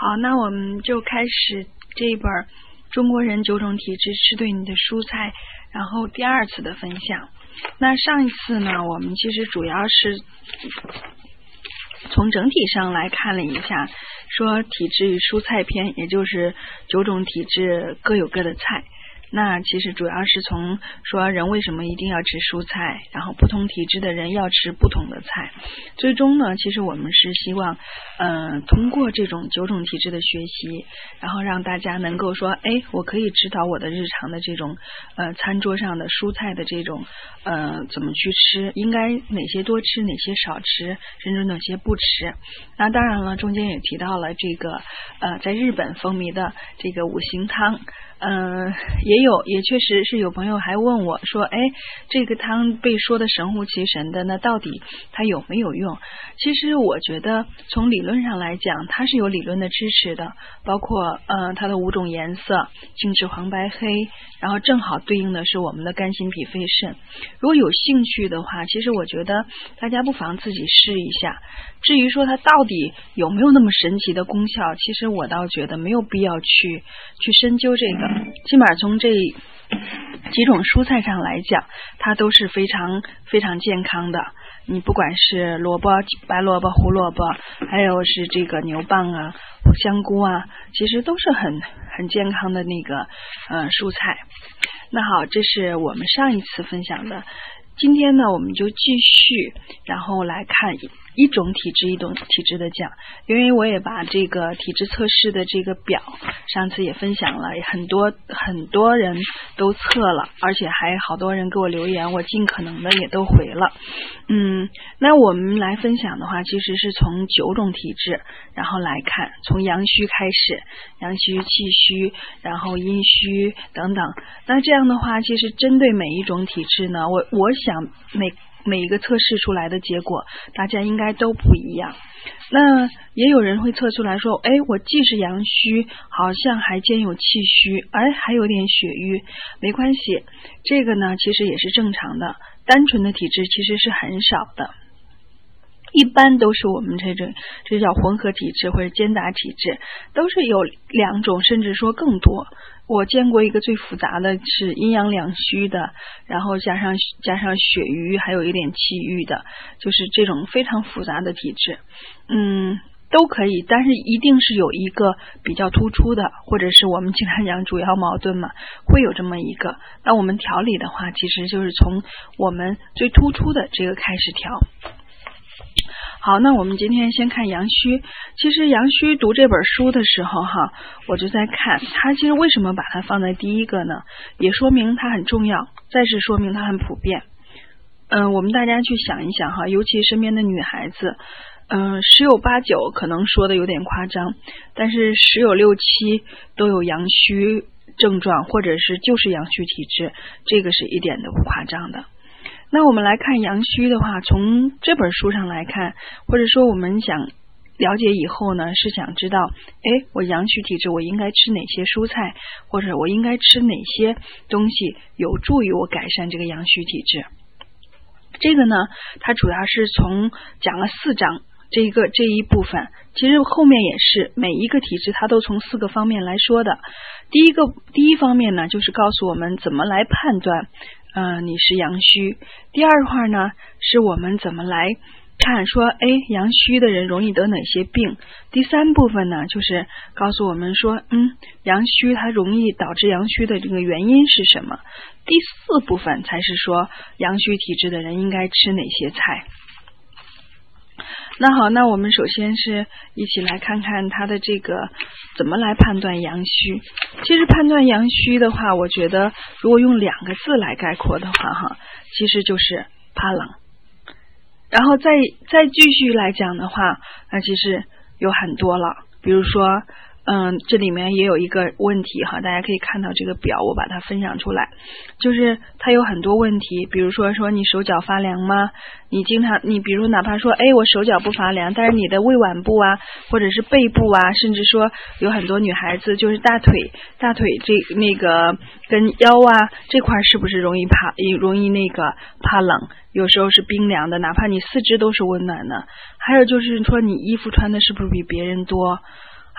好，那我们就开始这一本中国人9种体质吃对你的蔬菜，然后第2次的分享。那上一次呢，我们其实主要是从整体上来看了一下，说体质与蔬菜篇，也就是9种体质各有各的菜。那其实主要是从说人为什么一定要吃蔬菜，然后不同体质的人要吃不同的菜。最终呢，其实我们是希望通过这种9种体质的学习，然后让大家能够说，我可以指导我的日常的这种餐桌上的蔬菜的这种怎么去吃，应该哪些多吃，哪些少吃，甚至哪些不吃。那当然了，中间也提到了这个在日本风靡的这个五行汤。也确实是有朋友还问我说，这个汤被说的神乎其神的，那到底它有没有用？其实我觉得从理论上来讲，它是有理论的支持的，包括它的5种颜色，青赤黄白黑，然后正好对应的是我们的肝心脾肺肾。如果有兴趣的话，其实我觉得大家不妨自己试一下。至于说它到底有没有那么神奇的功效，其实我倒觉得没有必要去深究这个，起码从这几种蔬菜上来讲，它都是非常非常健康的。你不管是萝卜、白萝卜、胡萝卜，还有是这个牛蒡啊、香菇啊，其实都是很健康的那个蔬菜。那好，这是我们上一次分享的。今天呢，我们就继续，然后来看一种体质一种体质的讲，因为我也把这个体质测试的这个表上次也分享了，很多人都测了，而且还好多人给我留言，我尽可能的也都回了。那我们来分享的话，其实是从9种体质然后来看，从阳虚开始，阳虚、气虚，然后阴虚等等。那这样的话，其实针对每一种体质呢，我想每一个测试出来的结果大家应该都不一样。那也有人会测出来说，我既是阳虚，好像还兼有气虚，还有点血瘀。没关系，这个呢其实也是正常的，单纯的体质其实是很少的，一般都是我们这叫混合体质或者兼杂体质，都是有2种甚至说更多。我见过一个最复杂的是阴阳两虚的，然后加上血瘀，还有一点气郁的，就是这种非常复杂的体质。都可以，但是一定是有一个比较突出的，或者是我们经常讲主要矛盾嘛，会有这么一个。那我们调理的话，其实就是从我们最突出的这个开始调。好，那我们今天先看阳虚。其实阳虚读这本书的时候我就在看它其实为什么把它放在第一个呢，也说明它很重要，再是说明它很普遍。我们大家去想一想尤其身边的女孩子，10有8、9可能说的有点夸张，但是10有6、7都有阳虚症状，或者是就是阳虚体质，这个是一点都不夸张的。那我们来看阳虚的话，从这本书上来看，或者说我们想了解以后呢，是想知道我阳虚体质我应该吃哪些蔬菜，或者我应该吃哪些东西有助于我改善这个阳虚体质。这个呢，它主要是从讲了4章这一部分，其实后面也是每一个体质它都从4个方面来说的。第一方面呢，就是告诉我们怎么来判断你是阳虚。第二块呢，是我们怎么来看说阳虚的人容易得哪些病。第3部分呢，就是告诉我们说阳虚它容易导致阳虚的这个原因是什么。第4部分才是说阳虚体质的人应该吃哪些菜。那好，那我们首先是一起来看看它的这个怎么来判断阳虚。其实判断阳虚的话，我觉得如果用2个字来概括的话其实就是怕冷。然后再继续来讲的话，那其实有很多了，比如说这里面也有一个问题大家可以看到这个表，我把它分享出来，就是它有很多问题，比如说你手脚发凉吗？你比如哪怕说我手脚不发凉，但是你的胃脘部啊，或者是背部啊，甚至说有很多女孩子就是大腿那个跟腰啊这块是不是容易那个怕冷，有时候是冰凉的，哪怕你4肢都是温暖的。还有就是说你衣服穿的是不是比别人多，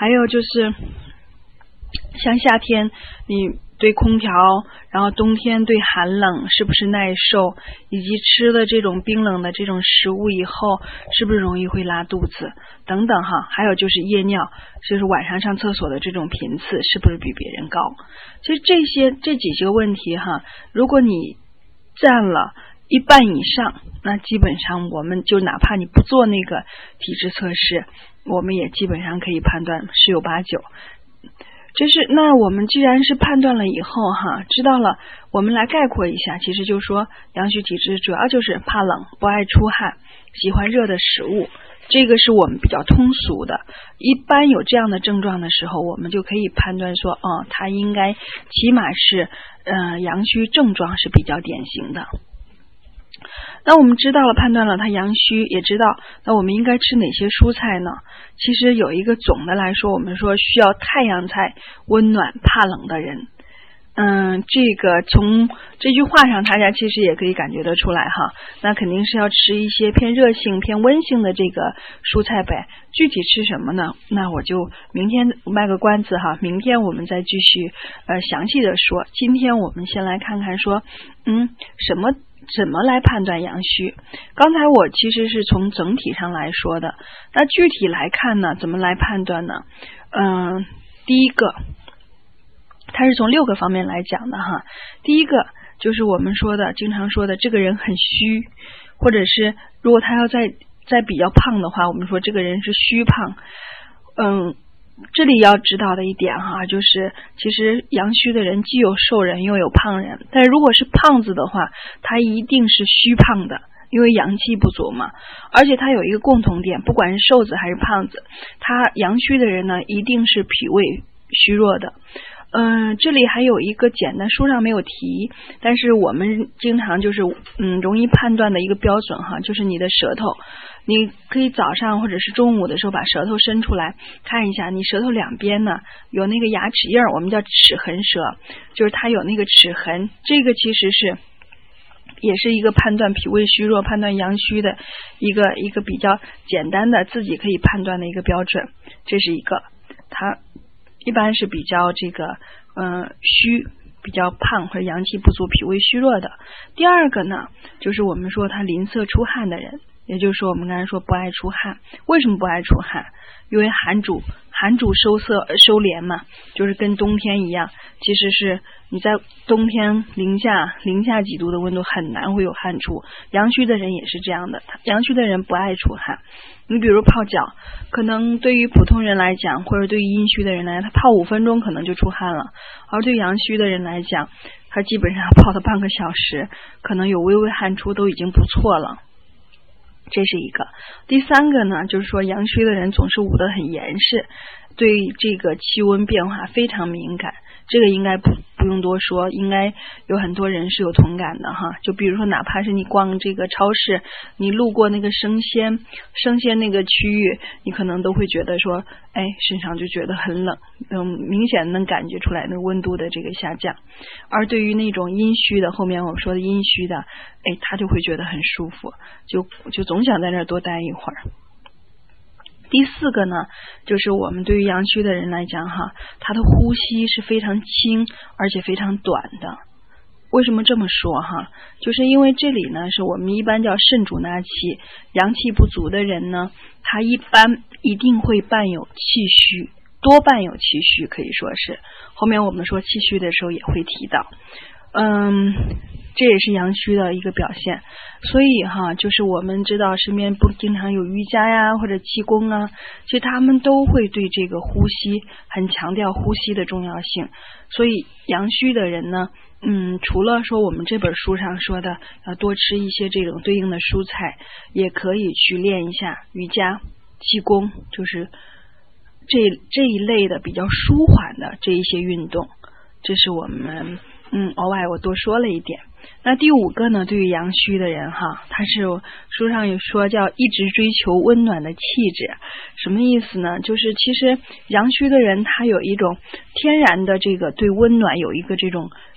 还有就是像夏天你对空调，然后冬天对寒冷是不是耐受，以及吃了这种冰冷的这种食物以后是不是容易会拉肚子等等哈。还有就是夜尿，就是晚上上厕所的这种频次是不是比别人高。其实这几个问题哈，如果你占了一半以上，那基本上我们就哪怕你不做那个体质测试，我们也基本上可以判断十有八九。那我们既然是判断了以后哈，知道了，我们来概括一下，其实就是说阳虚体质主要就是怕冷，不爱出汗，喜欢热的食物，这个是我们比较通俗的。一般有这样的症状的时候，我们就可以判断说他应该起码是阳虚症状是比较典型的。那我们知道了，判断了他阳虚，也知道那我们应该吃哪些蔬菜呢？其实有一个总的来说，我们说需要太阳菜，温暖怕冷的人。这个从这句话上大家其实也可以感觉得出来哈，那肯定是要吃一些偏热性偏温性的这个蔬菜呗。具体吃什么呢？那我就明天卖个关子哈，明天我们再继续详细的说。今天我们先来看看说怎么来判断阳虚。刚才我其实是从整体上来说的，那具体来看呢，怎么来判断呢？第一个它是从6个方面来讲的哈。第一个就是我们经常说的这个人很虚，或者是如果他要再比较胖的话，我们说这个人是虚胖。这里要知道的一点哈，就是其实阳虚的人既有瘦人又有胖人，但如果是胖子的话，他一定是虚胖的，因为阳气不足嘛。而且他有一个共同点，不管是瘦子还是胖子，他阳虚的人呢，一定是脾胃虚弱的。这里还有一个简单，书上没有提，但是我们经常就是容易判断的一个标准哈，就是你的舌头。你可以早上或者是中午的时候把舌头伸出来看一下，你舌头两边呢有那个牙齿印，我们叫齿痕舌，就是它有那个齿痕，这个其实也是一个判断脾胃虚弱、判断阳虚的一个比较简单的自己可以判断的一个标准。这是一个，它一般是比较虚，比较胖或者阳气不足、脾胃虚弱的。第二个呢，就是我们说他淋色出汗的人，也就是说我们刚才说不爱出汗。为什么不爱出汗？因为寒主收敛嘛，就是跟冬天一样，其实是你在冬天零下几度的温度很难会有汗出。阳虚的人也是这样的，阳虚的人不爱出汗。你比如泡脚，可能对于普通人来讲，或者对于阴虚的人来讲，他泡5分钟可能就出汗了，而对阳虚的人来讲，他基本上泡了半个小时，可能有微微汗出都已经不错了。这是一个。第三个呢，就是说阳虚的人总是捂得很严实，对这个气温变化非常敏感，这个应该不用多说，应该有很多人是有同感的哈。就比如说哪怕是你逛这个超市，你路过那个生鲜那个区域，你可能都会觉得说身上就觉得很冷，明显能感觉出来那个温度的这个下降。而对于那种阴虚的，后面我说的阴虚的，他就会觉得很舒服，就总想在那儿多待一会儿。第四个呢，就是我们对于阳虚的人来讲哈，他的呼吸是非常轻而且非常短的。为什么这么说哈？就是因为这里呢是我们一般叫肾主纳气，阳气不足的人呢，他一定会伴有气虚，多伴有气虚，可以说是后面我们说气虚的时候也会提到。这也是阳虚的一个表现。所以哈，就是我们知道身边不经常有瑜伽呀或者气功啊，其实他们都会对这个呼吸很强调呼吸的重要性。所以阳虚的人呢，除了说我们这本书上说的要多吃一些这种对应的蔬菜，也可以去练一下瑜伽、气功，就是这一类的比较舒缓的这一些运动。这是我们额外我多说了一点。那第5个呢，对于阳虚的人哈，他是书上有说叫一直追求温暖的气质。什么意思呢？就是其实阳虚的人他有一种天然的这个对温暖有一个这种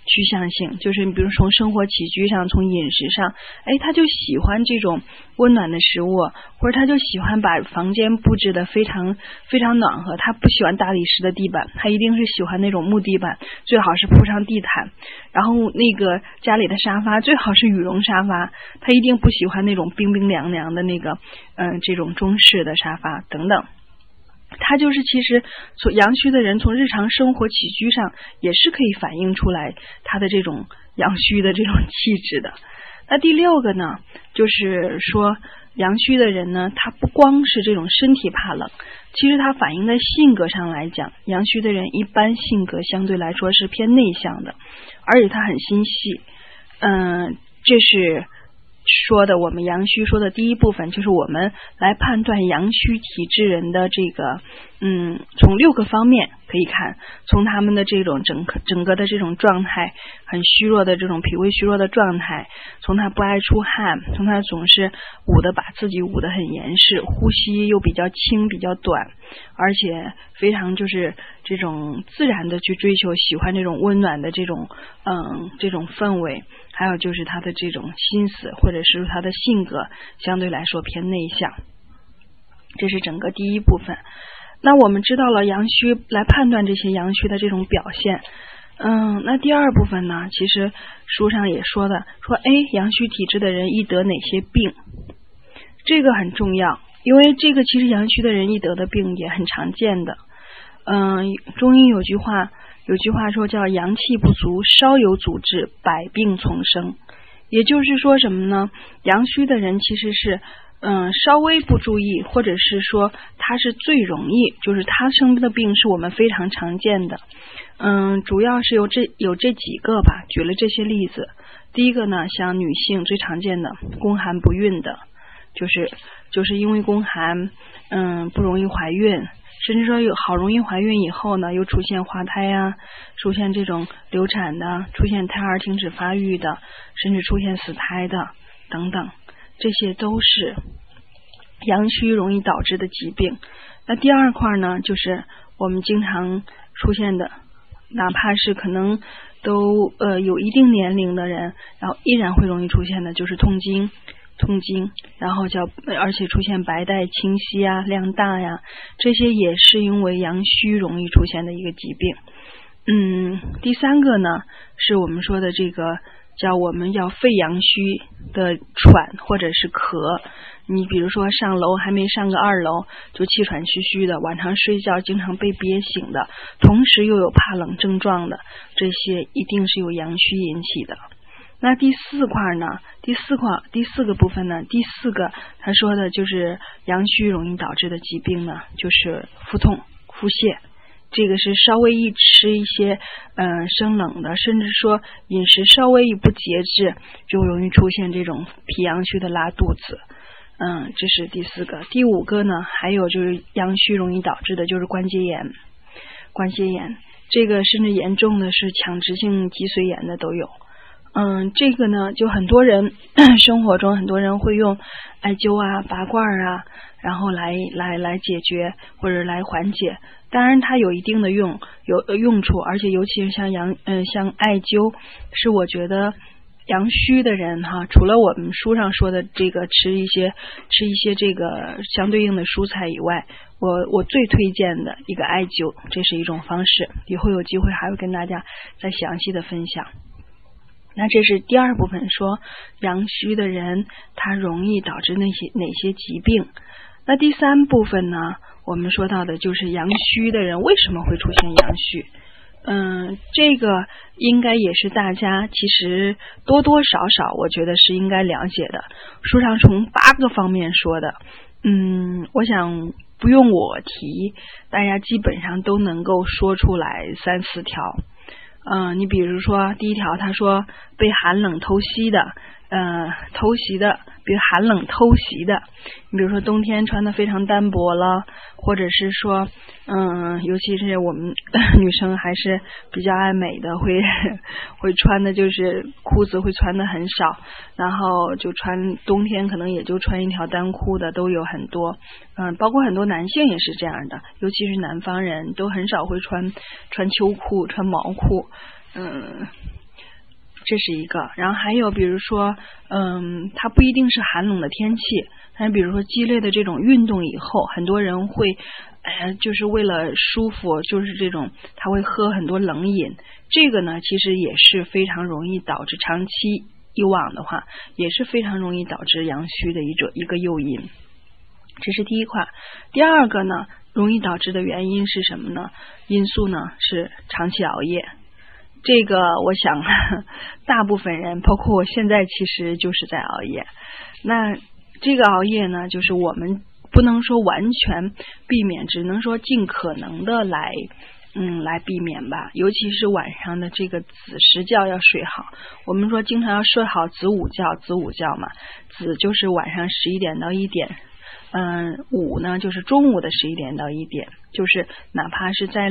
趋向性，就是你比如从生活起居上，从饮食上，他就喜欢这种温暖的食物，或者他就喜欢把房间布置的非常非常暖和，他不喜欢大理石的地板，他一定是喜欢那种木地板，最好是铺上地毯，然后那个家里的沙发最好是羽绒沙发，他一定不喜欢那种冰冰凉凉的那个这种中式的沙发等等。他就是其实从阳虚的人从日常生活起居上也是可以反映出来他的这种阳虚的这种气质的。那第6个呢，就是说阳虚的人呢，他不光是这种身体怕冷，其实他反映在性格上来讲，阳虚的人一般性格相对来说是偏内向的，而且他很心细。这是说的我们阳虚说的第一部分，就是我们来判断阳虚体质人的这个从6个方面可以看，从他们的这种整个的这种状态，很虚弱的这种脾胃虚弱的状态，从他不爱出汗，从他总是把自己捂得很严实，呼吸又比较轻比较短，而且非常就是这种自然的去追求喜欢这种温暖的这种氛围，还有就是他的这种心思或者是他的性格相对来说偏内向。这是整个第一部分。那我们知道了阳虚，来判断这些阳虚的这种表现。那第2部分呢，其实书上也说阳虚体质的人易得哪些病，这个很重要，因为这个其实阳虚的人易得的病也很常见的。中医有句话说叫阳气不足，稍有阻滞，百病丛生。也就是说什么呢？阳虚的人其实是稍微不注意，或者是说他是最容易，就是他生的病是我们非常常见的。主要是有这几个吧，举了这些例子。第一个呢，像女性最常见的宫寒不孕的，就是因为宫寒不容易怀孕，甚至说好容易怀孕以后呢，又出现滑胎啊，出现这种流产的，出现胎儿停止发育的，甚至出现死胎的等等，这些都是阳虚容易导致的疾病。那第2块呢，就是我们经常出现的，哪怕是可能都有一定年龄的人，然后依然会容易出现的，就是痛经，然后而且出现白带清晰啊、量大呀，这些也是因为阳虚容易出现的一个疾病。第3个呢，是我们说的这个叫我们要肺阳虚的喘或者是咳。你比如说上楼还没上个2楼就气喘吁吁的，晚上睡觉经常被憋醒的，同时又有怕冷症状的，这些一定是由阳虚引起的。那第4块呢，第4个部分呢，第4个他说的就是阳虚容易导致的疾病呢，就是腹痛、腹泻。这个是稍微一吃一些生冷的，甚至说饮食稍微一不节制，就容易出现这种脾阳虚的拉肚子。这是第4个。第5个呢，还有就是阳虚容易导致的就是关节炎，这个甚至严重的是强直性脊髓炎的都有。这个呢，就很多人生活中很多人会用艾灸啊、拔罐啊，然后来解决或者来缓解。当然它有一定的用处，而且尤其是像艾灸，是我觉得阳虚的人除了我们书上说的这个吃一些这个相对应的蔬菜以外，我最推荐的一个艾灸，这是一种方式，以后有机会还会跟大家再详细的分享。那这是第2部分，说阳虚的人他容易导致哪些疾病。那第3部分呢，我们说到的就是阳虚的人为什么会出现阳虚。这个应该也是大家其实多多少少我觉得是应该了解的，书上从8个方面说的。我想不用我提，大家基本上都能够说出来3-4条。你比如说第1条，他说被寒冷偷袭的，比如寒冷偷袭的，你比如说冬天穿的非常单薄了，或者是说尤其是我们女生还是比较爱美的，会穿的就是裤子会穿的很少，然后就冬天可能也就穿一条单裤的都有很多。包括很多男性也是这样的，尤其是南方人都很少会穿秋裤、穿毛裤。 这是一个。然后还有比如说它不一定是寒冷的天气，但是比如说激烈的这种运动以后，很多人会就是为了舒服，就是这种他会喝很多冷饮，这个呢其实也是非常容易导致，长期以往的话也是非常容易导致阳虚的一个诱因。这是第一块。第二个呢，容易导致的原因是什么呢？因素呢是长期熬夜。这个我想大部分人包括我现在其实就是在熬夜。那这个熬夜呢，就是我们不能说完全避免，只能说尽可能的来避免吧。尤其是晚上的这个子时觉要睡好。我们说经常要睡好子午觉嘛，子就是晚上11点到1点，午呢就是中午的11点到1点，就是哪怕是在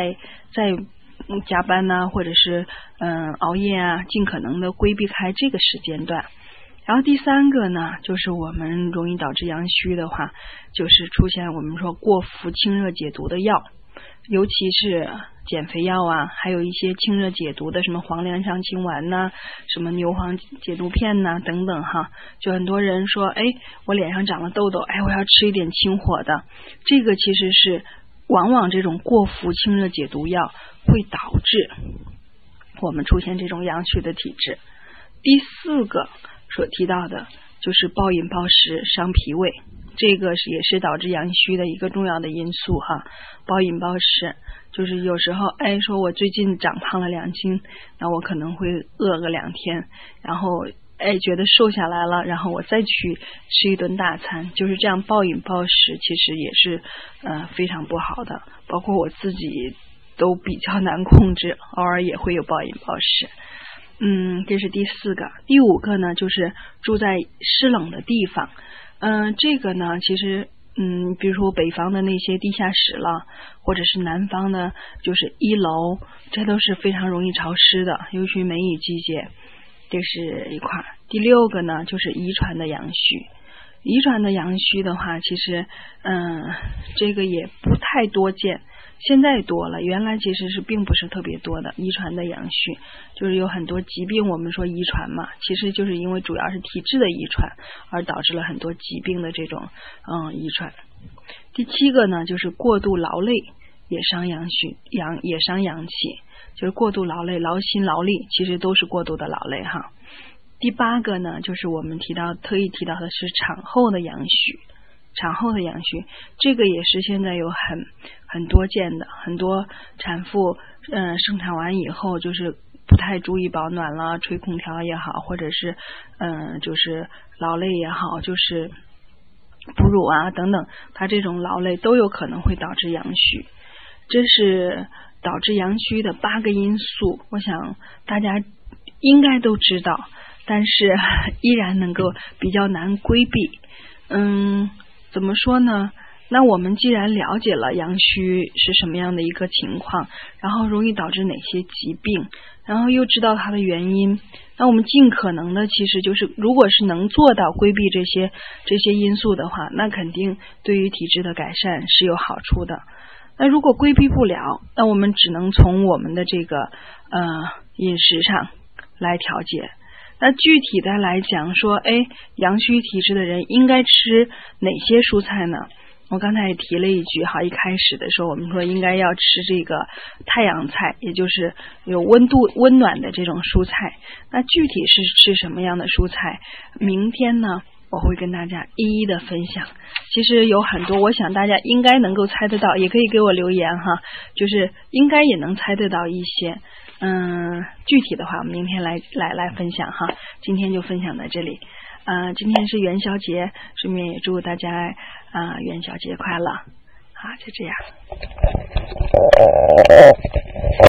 加班呢，或者是熬夜啊，尽可能的规避开这个时间段。然后第三个呢，就是我们容易导致阳虚的话，就是出现我们说过服清热解毒的药，尤其是减肥药啊，还有一些清热解毒的什么黄连上清丸呐，什么牛黄解毒片呐等等哈。就很多人说我脸上长了痘痘，我要吃一点清火的，这个其实是往往这种过服清热解毒药会导致我们出现这种阳虚的体质。第四个所提到的就是暴饮暴食伤脾胃，这个也是导致阳虚的一个重要的因素哈。暴饮暴食就是有时候说我最近长胖了2斤，那我可能会饿个2天，然后觉得瘦下来了，然后我再去吃一顿大餐，就是这样暴饮暴食其实也是非常不好的，包括我自己都比较难控制，偶尔也会有暴饮暴食。这是第四个。第五个呢，就是住在湿冷的地方。这个呢其实比如说北方的那些地下室了，或者是南方的就是1楼，这都是非常容易潮湿的，尤其梅雨季节，这是一块。第六个呢，就是遗传的阳虚。遗传的阳虚的话，其实这个也不太多见，现在多了，原来其实是并不是特别多的。遗传的阳虚就是有很多疾病，我们说遗传嘛，其实就是因为主要是体质的遗传而导致了很多疾病的这种遗传。第7个呢，就是过度劳累也伤阳虚，也伤阳气，就是过度劳累，劳心劳力其实都是过度的劳累哈。第8个呢，就是我们特意提到的是产后的阳虚。产后的阳虚，这个也是现在有很多见的，很多产妇生产完以后就是不太注意保暖了，吹空调也好，或者是就是劳累也好，就是哺乳啊等等，它这种劳累都有可能会导致阳虚。这是导致阳虚的8个因素，我想大家应该都知道，但是依然能够比较难规避。怎么说呢？那我们既然了解了阳虚是什么样的一个情况，然后容易导致哪些疾病，然后又知道它的原因，那我们尽可能的其实就是如果是能做到规避这些因素的话，那肯定对于体质的改善是有好处的。那如果规避不了，那我们只能从我们的这个饮食上来调节。那具体的来讲说阳虚体质的人应该吃哪些蔬菜呢？我刚才也提了一句一开始的时候我们说应该要吃这个太阳菜，也就是有温暖的这种蔬菜。那具体是吃什么样的蔬菜，明天呢我会跟大家一一的分享。其实有很多我想大家应该能够猜得到，也可以给我留言哈，就是应该也能猜得到一些。具体的话我们明天来分享哈，今天就分享到这里。今天是元宵节，顺便也祝大家元宵节快乐。好，就这样。